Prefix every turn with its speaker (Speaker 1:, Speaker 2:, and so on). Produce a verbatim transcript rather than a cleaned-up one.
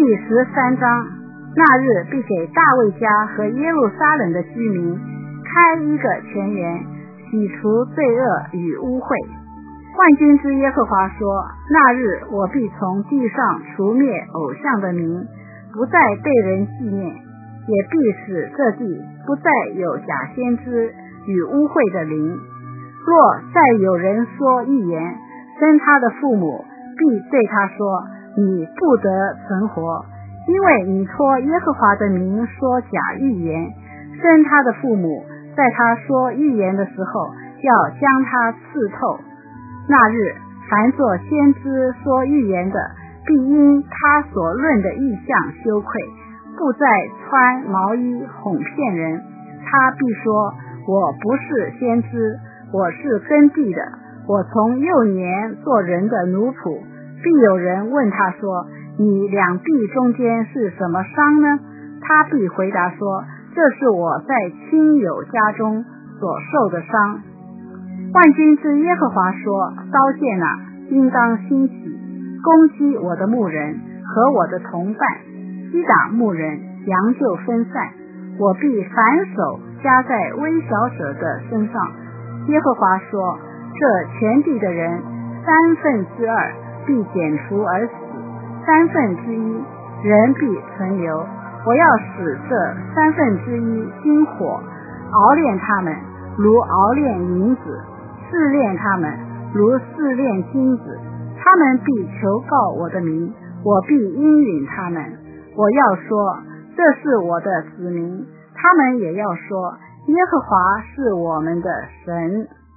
Speaker 1: 第十三章，那日必给大卫家和耶路撒冷的居民开一个泉源，洗除罪恶与污秽。万军之耶和华说，那日我必从地上除灭偶像的名，不再被人纪念，也必使这地不再有假先知与污秽的灵。若再有人说预言，生他的父母必对他说，你不得存活，因为你托耶和华的名说假预言。生他的父母在他说预言的时候，要将他刺透。那日凡作先知说预言的，必因他所论的异象羞愧，不再穿毛衣哄骗人。他必说，我不是先知，我是耕地的，我从幼年做人的奴仆。必有人问他说，你两臂中间是什么伤呢？他必回答说，这是我在亲友家中所受的伤。万军之耶和华说，刀剑啊，应当兴起，攻击我的牧人和我的同伴，击打牧人，羊就分散。我必反手加在微小者的身上。耶和华说，这全地的人三分之二必剪除而死，三分之一人必存留。我要使这三分之一经火熬炼他们，如熬炼银子，试炼他们，如试炼金子。他们必求告我的名，我必应允他们。我要说，这是我的子民，他们也要说，耶和华是我们的神。